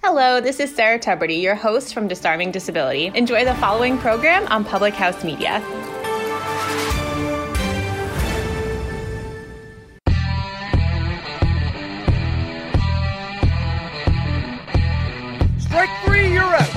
Hello, this is Sarah Tuberty, your host from Disarming Disability. Enjoy the following program on Public House Media. Strike three, you're out.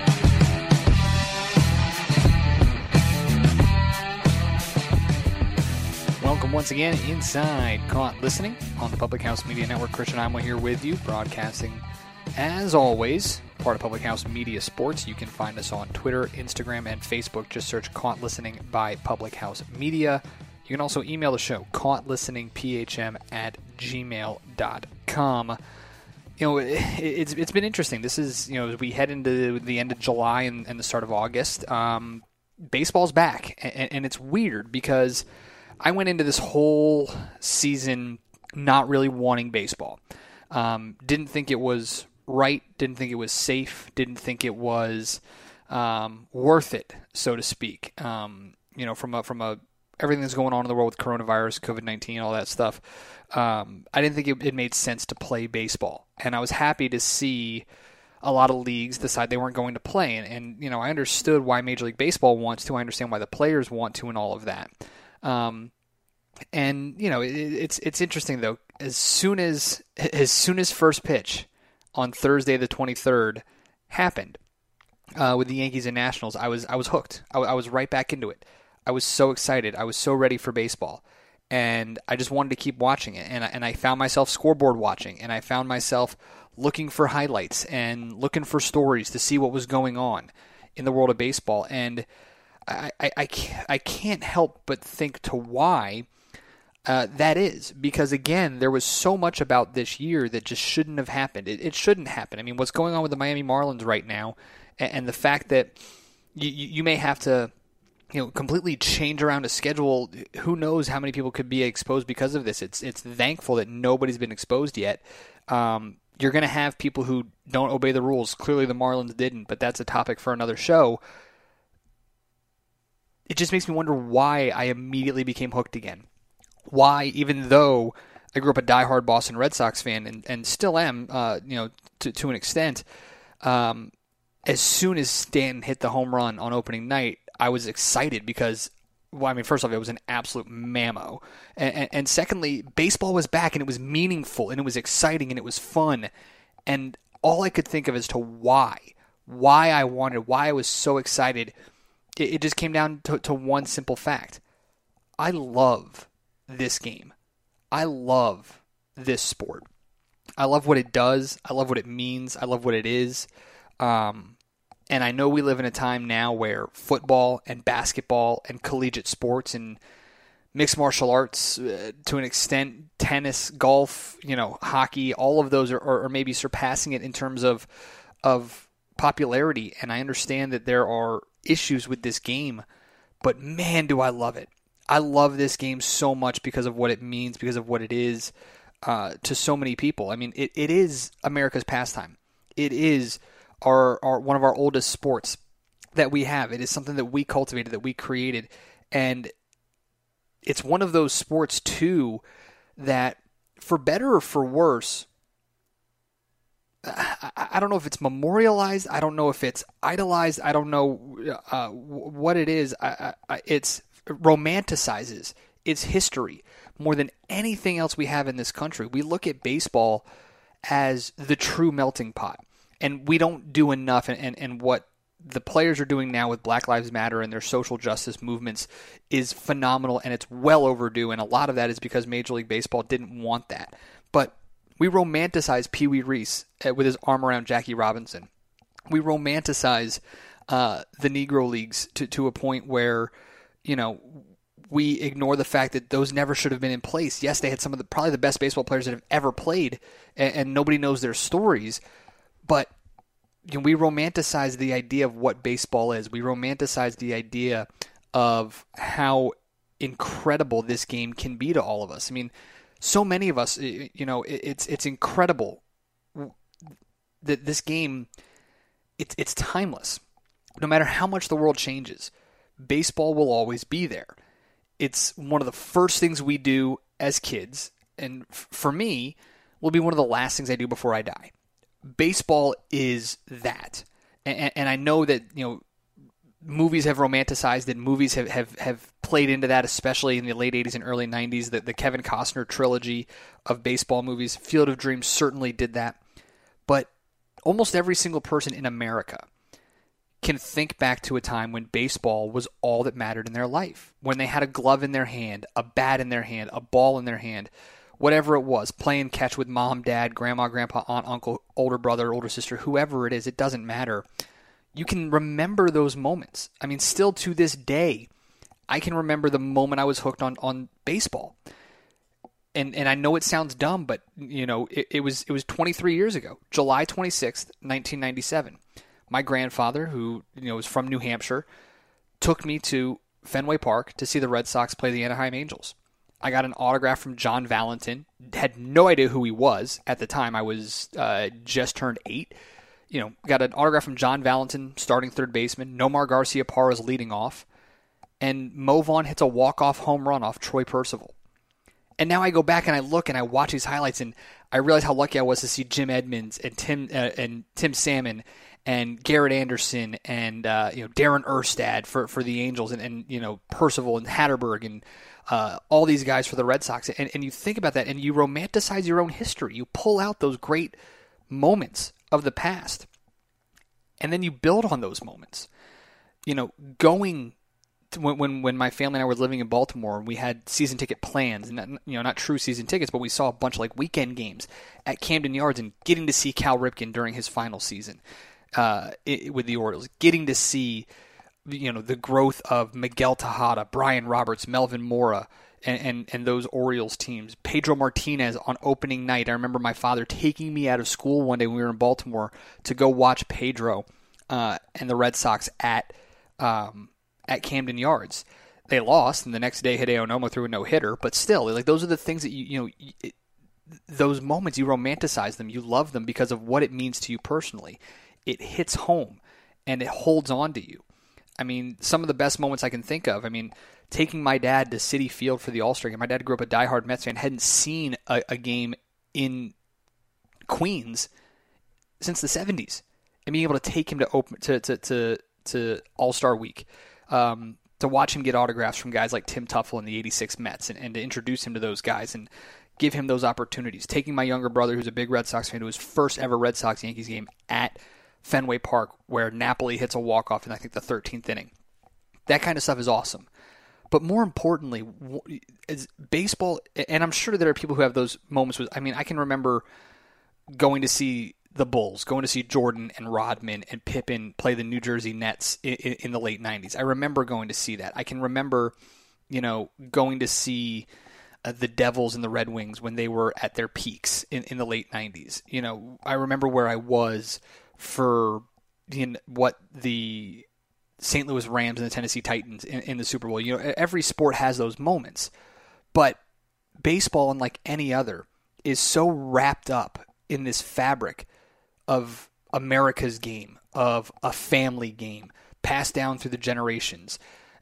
Welcome once again inside Caught Listening on the Public House Media Network. Christian Imo here with you, broadcasting as always, part of Public House Media Sports. You can find us on Twitter, Instagram, and Facebook. Just search Caught Listening by Public House Media. You can also email the show, caughtlisteningphm@gmail.com. You know, it's been interesting. This is, you know, as we head into the end of July and the start of August, baseball's back. And it's weird because I went into this whole season not really wanting baseball. Didn't think it was right, didn't think it was safe, didn't think it was worth it, so to speak. You know, from everything that's going on in the world with coronavirus, COVID-19, all that stuff, I didn't think it made sense to play baseball. And I was happy to see a lot of leagues decide they weren't going to play. And you know, I understood why Major League Baseball wants to. I understand why the players want to and all of that. And you know, it's interesting though. As soon as first pitch on Thursday the 23rd happened with the Yankees and Nationals, I was hooked. I was right back into it. I was so excited. I was so ready for baseball, and I just wanted to keep watching it. And I found myself scoreboard watching, and I found myself looking for highlights and looking for stories to see what was going on in the world of baseball. And I can't help but think to why that is, because again, there was so much about this year that just shouldn't have happened. It shouldn't happen. I mean, what's going on with the Miami Marlins right now, and the fact that you may have to, you know, completely change around a schedule. Who knows how many people could be exposed because of this? It's thankful that nobody's been exposed yet. You're going to have people who don't obey the rules. Clearly, the Marlins didn't, but that's a topic for another show. It just makes me wonder why I immediately became hooked again. Why, even though I grew up a diehard Boston Red Sox fan and still am, you know, to an extent, as soon as Stanton hit the home run on opening night, I was excited because, well, I mean, first off, it was an absolute mammo. And secondly, baseball was back and it was meaningful and it was exciting and it was fun. And all I could think of as to why I wanted, why I was so excited, it just came down to one simple fact. I love this game. I love this sport. I love what it does. I love what it means. I love what it is. And I know we live in a time now where football and basketball and collegiate sports and mixed martial arts, to an extent, tennis, golf, you know, hockey, all of those are maybe surpassing it in terms of popularity. And I understand that there are issues with this game, but man, do I love it. I love this game so much because of what it means, because of what it is to so many people. I mean, it is America's pastime. It is our one of our oldest sports that we have. It is something that we cultivated, that we created, and it's one of those sports too that, for better or for worse, I don't know if it's memorialized. I don't know if it's idolized. I don't know what it is. It's romanticizes its history more than anything else we have in this country. We look at baseball as the true melting pot, and we don't do enough. And what the players are doing now with Black Lives Matter and their social justice movements is phenomenal, and it's well overdue. And a lot of that is because Major League Baseball didn't want that. But we romanticize Pee Wee Reese with his arm around Jackie Robinson. We romanticize the Negro Leagues to a point where, you know, we ignore the fact that those never should have been in place. Yes, they had some of probably the best baseball players that have ever played, and nobody knows their stories. But you know, we romanticize the idea of what baseball is. We romanticize the idea of how incredible this game can be to all of us. I mean, so many of us, you know, it's incredible that this game, it's timeless. No matter how much the world changes, baseball will always be there. It's one of the first things we do as kids, and for me, will be one of the last things I do before I die. baseball is that. And I know that, movies have romanticized it. Movies have played into that, especially in the late 80s and early 90s. The Kevin Costner trilogy of baseball movies, Field of Dreams certainly did that. But almost every single person in America can think back to a time when baseball was all that mattered in their life. When they had a glove in their hand, a bat in their hand, a ball in their hand, whatever it was, playing catch with mom, dad, grandma, grandpa, aunt, uncle, older brother, older sister, whoever it is, it doesn't matter. You can remember those moments. I mean, still to this day, I can remember the moment I was hooked on baseball. And I know it sounds dumb, but it was 23 years ago, July 26th, 1997. My grandfather, who was from New Hampshire, took me to Fenway Park to see the Red Sox play the Anaheim Angels. I got an autograph from John Valentin. Had no idea who he was at the time. I was just turned 8. Got an autograph from John Valentin, starting third baseman. Nomar Garciaparra is leading off. And Mo Vaughn hits a walk-off home run off Troy Percival. And now I go back and I look and I watch these highlights and I realize how lucky I was to see Jim Edmonds and Tim Salmon and Garrett Anderson and Darren Erstad for the Angels and Percival and Hatterberg and all these guys for the Red Sox. And you think about that and you romanticize your own history. You pull out those great moments of the past. And then you build on those moments. Going when my family and I were living in Baltimore, we had season ticket plans, and not true season tickets, but we saw a bunch of weekend games at Camden Yards, and getting to see Cal Ripken during his final season with the Orioles, getting to see the growth of Miguel Tejada, Brian Roberts, Melvin Mora, and those Orioles teams. Pedro Martinez on opening night. I remember my father taking me out of school one day when we were in Baltimore to go watch Pedro and the Red Sox at Camden Yards. They lost, and the next day Hideo Nomo threw a no-hitter, but still, those are the things that those moments, you romanticize them, you love them because of what it means to you personally. It hits home, and it holds on to you. I mean, some of the best moments I can think of, taking my dad to Citi Field for the All-Star game. My dad grew up a diehard Mets fan, hadn't seen a game in Queens since the 70s, and being able to take him to All-Star Week. To watch him get autographs from guys like Tim Tuffle in the 86 Mets and to introduce him to those guys and give him those opportunities. Taking my younger brother, who's a big Red Sox fan, to his first ever Red Sox-Yankees game at Fenway Park, where Napoli hits a walk-off in, I think, the 13th inning. That kind of stuff is awesome. But more importantly, is baseball, and I'm sure there are people who have those moments. I can remember going to see the Bulls, going to see Jordan and Rodman and Pippen play the New Jersey Nets in the late 90s. I remember going to see that. I can remember, going to see the Devils and the Red Wings when they were at their peaks in the late 90s. I remember where I was for what the St. Louis Rams and the Tennessee Titans in the Super Bowl. Every sport has those moments. But baseball, unlike any other, is so wrapped up in this fabric of America's game, of a family game, passed down through the generations.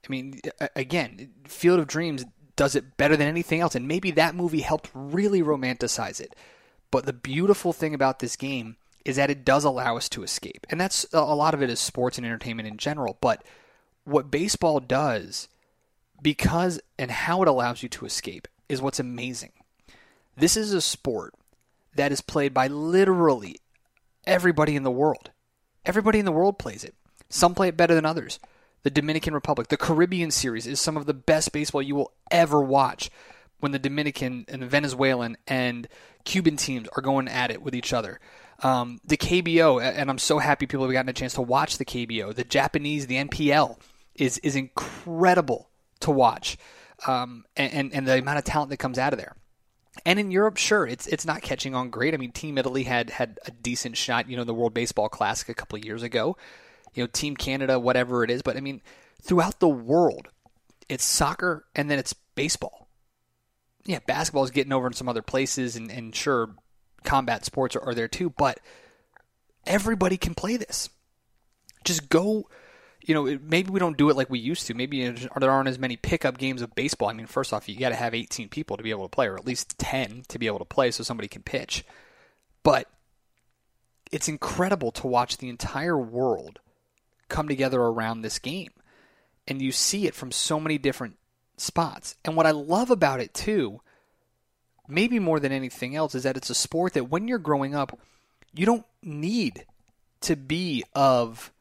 Again, Field of Dreams does it better than anything else, and maybe that movie helped really romanticize it. But the beautiful thing about this game is that it does allow us to escape. And that's a lot of it is sports and entertainment in general. But what baseball does, because and how it allows you to escape, is what's amazing. This is a sport that is played by literally everybody in the world. Everybody in the world plays it. Some play it better than others. The Dominican Republic, the Caribbean Series is some of the best baseball you will ever watch when the Dominican and the Venezuelan and Cuban teams are going at it with each other. The KBO, and I'm so happy people have gotten a chance to watch the KBO. The Japanese, the NPL, is incredible to watch, and the amount of talent that comes out of there. And in Europe, sure, it's not catching on great. Team Italy had a decent shot, in the World Baseball Classic a couple of years ago. Team Canada, whatever it is. But, throughout the world, it's soccer and then it's baseball. Yeah, basketball is getting over in some other places, and sure, combat sports are there too. But everybody can play this. Just go... maybe we don't do it like we used to. Maybe there aren't as many pickup games of baseball. First off, you got to have 18 people to be able to play, or at least 10 to be able to play so somebody can pitch. But it's incredible to watch the entire world come together around this game. And you see it from so many different spots. And what I love about it too, maybe more than anything else, is that it's a sport that when you're growing up, you don't need to be of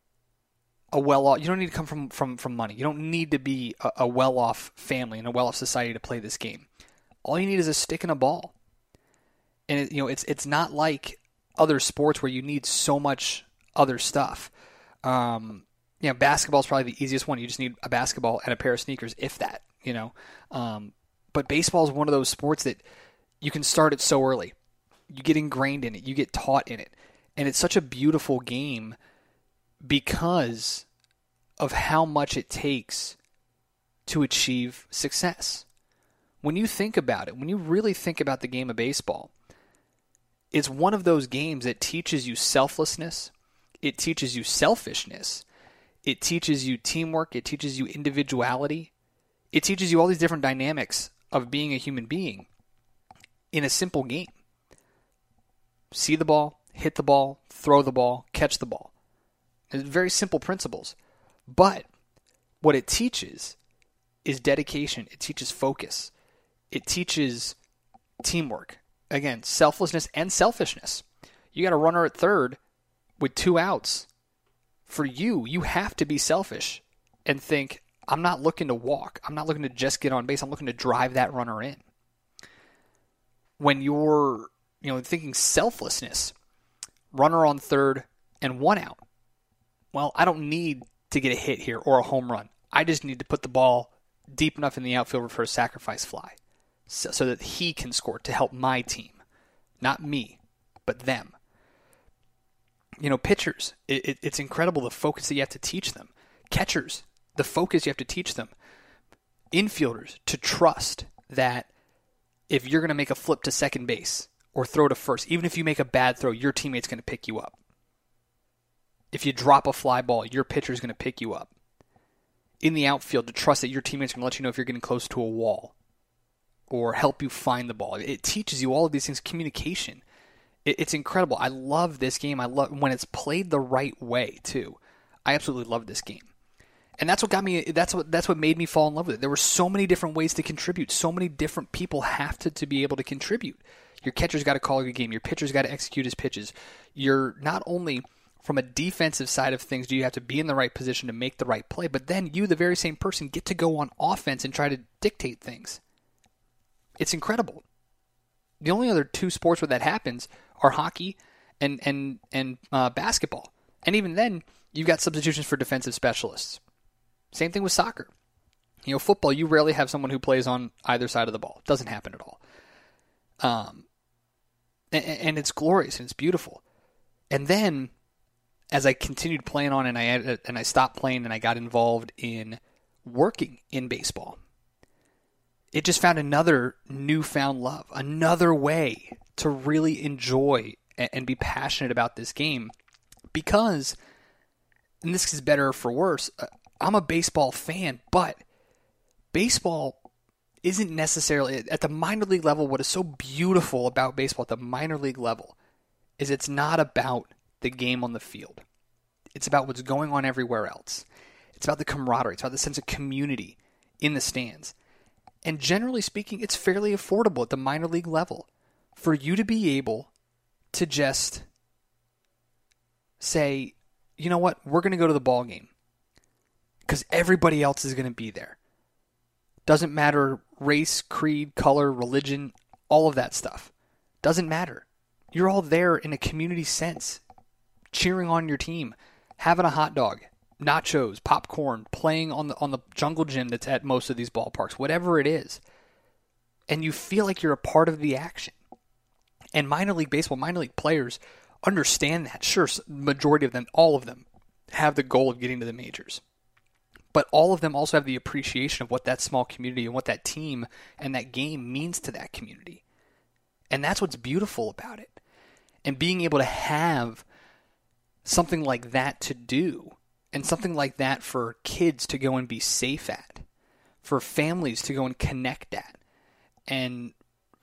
a well-off. You don't need to come from money. You don't need to be a well-off family and a well-off society to play this game. All you need is a stick and a ball. And it's not like other sports where you need so much other stuff. Basketball is probably the easiest one. You just need a basketball and a pair of sneakers, if that. But baseball is one of those sports that you can start it so early. You get ingrained in it. You get taught in it. And it's such a beautiful game because of how much it takes to achieve success. When you think about it, when you really think about the game of baseball, it's one of those games that teaches you selflessness. It teaches you selfishness. It teaches you teamwork. It teaches you individuality. It teaches you all these different dynamics of being a human being in a simple game. See the ball, hit the ball, throw the ball, catch the ball. It's very simple principles. But what it teaches is dedication. It teaches focus. It teaches teamwork. Again, selflessness and selfishness. You got a runner at third with 2 outs. For you have to be selfish and think, I'm not looking to walk. I'm not looking to just get on base. I'm looking to drive that runner in. When you're thinking selflessness, runner on third and 1 out. Well, I don't need to get a hit here or a home run. I just need to put the ball deep enough in the outfield for a sacrifice fly so that he can score to help my team. Not me, but them. Pitchers, it's incredible the focus that you have to teach them. Catchers, the focus you have to teach them. Infielders, to trust that if you're going to make a flip to second base or throw to first, even if you make a bad throw, your teammate's going to pick you up. If you drop a fly ball, your pitcher's going to pick you up. In the outfield, to trust that your teammate's going to let you know if you're getting close to a wall or help you find the ball. It teaches you all of these things. Communication. It's incredible. I love this game. I love when it's played the right way too. I absolutely love this game. And that's what got me. That's what made me fall in love with it. There were so many different ways to contribute. So many different people have to be able to contribute. Your catcher's got to call your game. Your pitcher's got to execute his pitches. You're not only from a defensive side of things do you have to be in the right position to make the right play, but then you, the very same person, get to go on offense and try to dictate things. It's incredible. The only other 2 sports where that happens are hockey and basketball. And even then, you've got substitutions for defensive specialists. Same thing with soccer. Football, you rarely have someone who plays on either side of the ball. It doesn't happen at all. And it's glorious and it's beautiful. And then, as I continued playing on and I stopped playing and I got involved in working in baseball, it just found another newfound love, another way to really enjoy and be passionate about this game. Because, and this is better for worse, I'm a baseball fan, but baseball isn't necessarily, at the minor league level, what is so beautiful about baseball at the minor league level is it's not about the game on the field. It's about what's going on everywhere else. It's about the camaraderie. It's about the sense of community in the stands. And generally speaking, it's fairly affordable at the minor league level for you to be able to just say, you know what, we're going to go to the ball game because everybody else is going to be there. Doesn't matter race, creed, color, religion, all of that stuff. Doesn't matter. You're all there in a community sense, cheering on your team, having a hot dog, nachos, popcorn, playing on the jungle gym that's at most of these ballparks, whatever it is. And you feel like you're a part of the action. And minor league baseball, minor league players understand that. Sure, majority of them, all of them, have the goal of getting to the majors. But all of them also have the appreciation of what that small community and what that team and that game means to that community. And that's what's beautiful about it. And being able to have something like that to do, and something like that for kids to go and be safe at, for families to go and connect at, and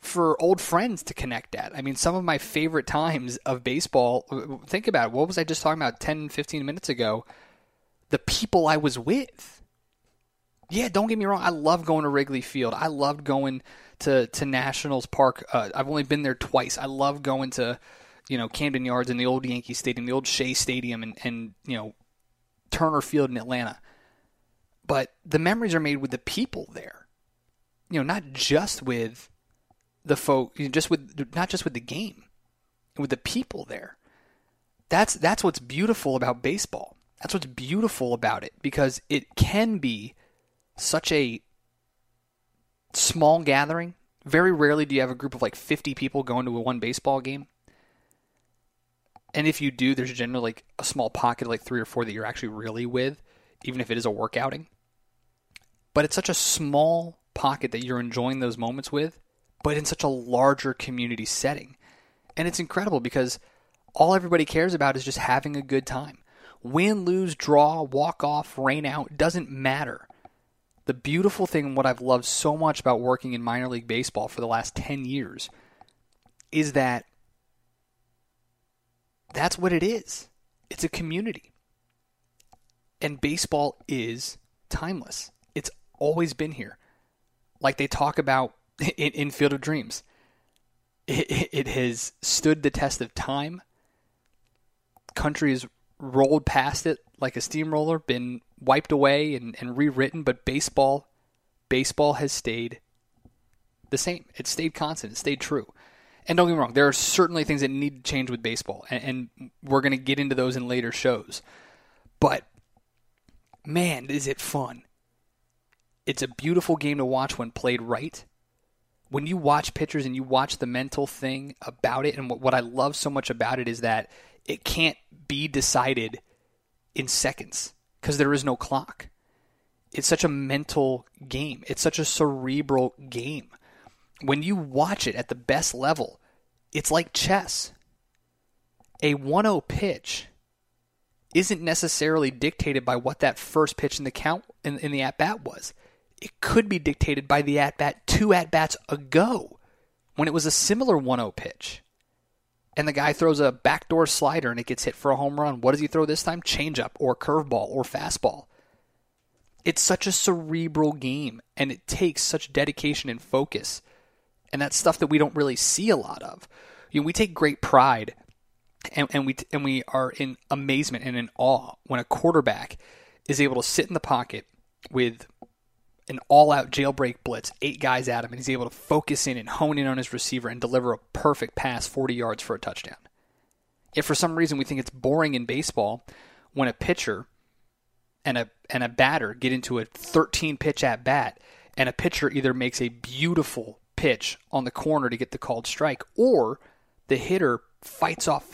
for old friends to connect at. I mean, some of my favorite times of baseball, think about it. What was I just talking about 10, 15 minutes ago? The people I was with. Yeah, don't get me wrong. I love going to Wrigley Field. I loved going to Nationals Park. I've only been there twice. I love going to, Camden Yards and the old Yankee Stadium, the old Shea Stadium, and Turner Field in Atlanta. But the memories are made with the people there. Not just with the folk, not just with the game, with the people there. That's what's beautiful about baseball. That's what's beautiful about it, because it can be such a small gathering. Very rarely do you have a group of like 50 people going to one baseball game. And if you do, there's generally like a small pocket of like 3 or 4 that you're actually really with, even if it is a work outing. But it's such a small pocket that you're enjoying those moments with, but in such a larger community setting. And it's incredible because all everybody cares about is just having a good time. Win, lose, draw, walk off, rain out, doesn't matter. The beautiful thing, and what I've loved so much about working in minor league baseball for the last 10 years, is that that's what it is. It's a community. And baseball is timeless. It's always been here. Like they talk about in Field of Dreams. It has stood the test of time. Country has rolled past it like a steamroller, been wiped away and rewritten, but baseball has stayed the same. It's stayed constant. It stayed true. And don't get me wrong, there are certainly things that need to change with baseball, and we're going to get into those in later shows. But, man, is it fun. It's a beautiful game to watch when played right. When you watch pitchers and you watch the mental thing about it, and what I love so much about it is that it can't be decided in seconds because there is no clock. It's such a mental game. It's such a cerebral game. When you watch it at the best level, it's like chess. A 1-0 pitch isn't necessarily dictated by what that first pitch in the count in the at-bat was. It could be dictated by the at-bat 2 at-bats ago when it was a similar 1-0 pitch. And the guy throws a backdoor slider and it gets hit for a home run. What does he throw this time? Changeup or curveball or fastball. It's such a cerebral game, and it takes such dedication and focus. And that's stuff that we don't really see a lot of. We take great pride, and we are in amazement and in awe when a quarterback is able to sit in the pocket with an all-out jailbreak blitz, 8 guys at him, and he's able to focus in and hone in on his receiver and deliver a perfect pass 40 yards for a touchdown. If for some reason we think it's boring in baseball when a pitcher and a batter get into a 13-pitch at-bat, and a pitcher either makes a beautiful pitch on the corner to get the called strike, or the hitter fights off,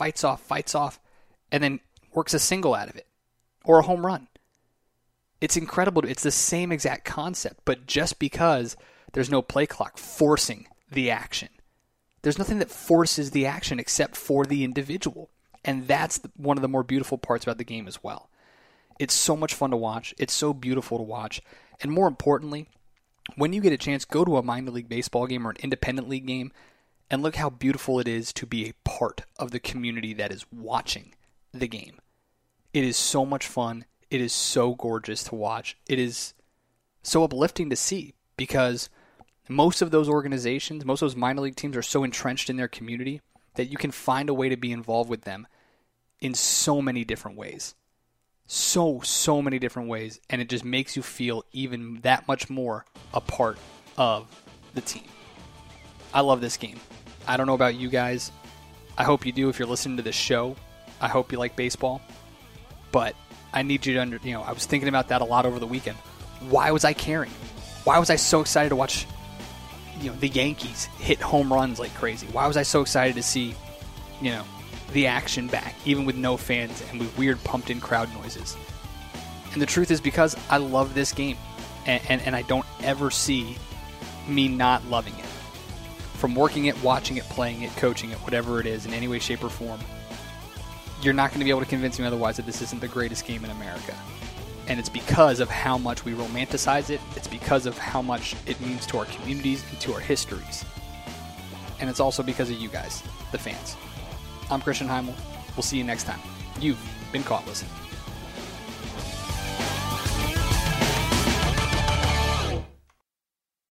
and then works a single out of it, or a home run. It's incredible. It's the same exact concept, but just because there's no play clock forcing the action. There's nothing that forces the action except for the individual. And that's one of the more beautiful parts about the game as well. It's so much fun to watch. It's so beautiful to watch. And more importantly, when you get a chance, go to a minor league baseball game or an independent league game and look how beautiful it is to be a part of the community that is watching the game. It is so much fun. It is so gorgeous to watch. It is so uplifting to see because most of those organizations, most of those minor league teams are so entrenched in their community that you can find a way to be involved with them in so many different ways. So many different ways, and it just makes you feel even that much more a part of the team. I love this game. I don't know about you guys. I hope you do if you're listening to this show. I hope you like baseball. But I need you to I was thinking about that a lot over the weekend. Why was I caring? Why was I so excited to watch the Yankees hit home runs like crazy? Why was I so excited to see the action back, even with no fans and with weird pumped-in crowd noises? And the truth is because I love this game, and I don't ever see me not loving it. From working it, watching it, playing it, coaching it, whatever it is, in any way, shape, or form, you're not going to be able to convince me otherwise that this isn't the greatest game in America. And it's because of how much we romanticize it. It's because of how much it means to our communities and to our histories. and it's also because of you guys, the fans. I'm Christian Heimel. We'll see you next time. You've been caught listening.